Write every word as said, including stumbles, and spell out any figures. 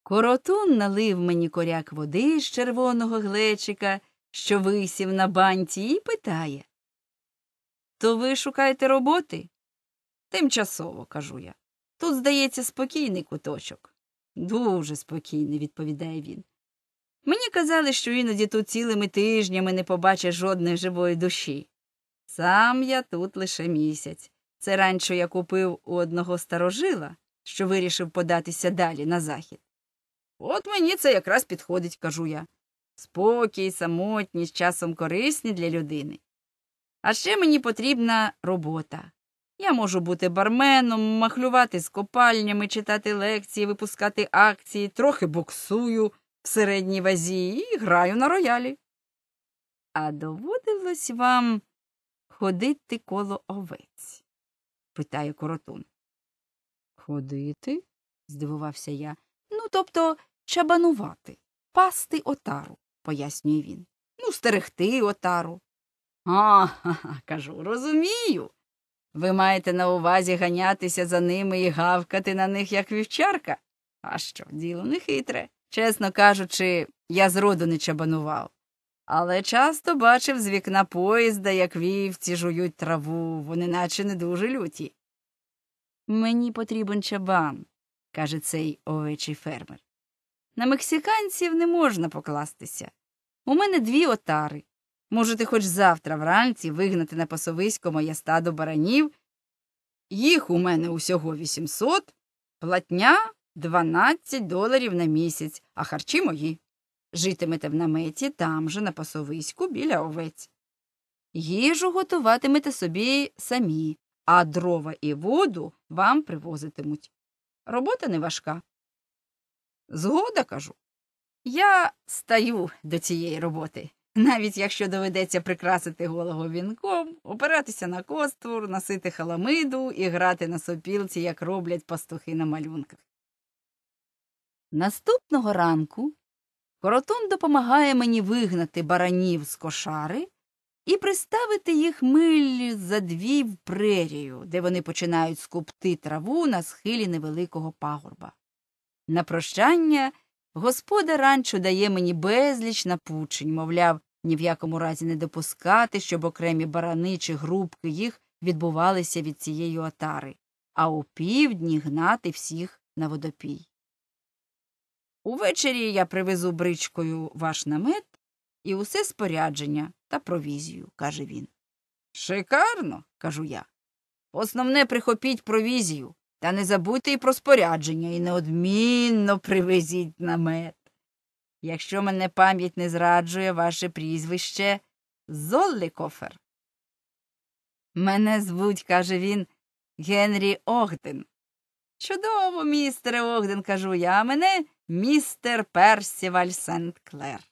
Коротун налив мені коряк води з червоного глечика, що висів на банці, і питає: «То ви шукаєте роботи?» «Тимчасово», – кажу я. «Тут, здається, спокійний куточок». «Дуже спокійний», – відповідає він. «Мені казали, що іноді тут цілими тижнями не побачиш жодної живої душі. Сам я тут лише місяць. Це ранчо я купив у одного старожила, що вирішив податися далі, на захід. От мені це якраз підходить», – кажу я. «Спокій, самотність, часом корисні для людини. А ще мені потрібна робота. Я можу бути барменом, махлювати з копальнями, читати лекції, випускати акції, трохи боксую в середній вазі і граю на роялі». «А доводилось вам ходити коло овець?» – питає Коротун. «Ходити?» – здивувався я. «Ну, тобто чабанувати, пасти отару», – пояснює він. «Ну, стерегти отару». «Ага», – кажу, «розумію. Ви маєте на увазі ганятися за ними і гавкати на них, як вівчарка? А що, діло не хитре. Чесно кажучи, я зроду не чабанував. Але часто бачив з вікна поїзда, як вівці жують траву, вони наче не дуже люті». «Мені потрібен чабан», – каже цей овечий фермер. «На мексиканців не можна покластися. У мене дві отари. Можете хоч завтра вранці вигнати на пасовисько моє стадо баранів. Їх у мене усього вісімсот, платня дванадцять доларів на місяць, а харчі мої. Житимете в наметі там же на пасовиську біля овець. Їжу готуватимете собі самі, а дрова і воду вам привозитимуть. Робота не важка». «Згода», – кажу. «Я стаю до цієї роботи. Навіть якщо доведеться прикрасити голого вінком, опиратися на костур, носити халамиду і грати на сопілці, як роблять пастухи на малюнках». Наступного ранку Коротун допомагає мені вигнати баранів з кошари і приставити їх миль за дві в прерію, де вони починають скубти траву на схилі невеликого пагорба. На прощання господар ранчо дає мені безліч напучень, мовляв, ні в якому разі не допускати, щоб окремі барани чи грубки їх відбувалися від цієї отари, а у півдні гнати всіх на водопій. «Увечері я привезу бричкою ваш намет і усе спорядження та провізію», – каже він. «Шикарно», – кажу я. «Основне прихопіть провізію, та не забудьте і про спорядження, і неодмінно привезіть намет. Якщо мене пам'ять не зраджує, ваше прізвище Золлікофер». «Мене звуть», – каже він, «Генрі Огден». «Чудово, містере Огден», – кажу я, «а мене містер Персіваль Сент-Клер».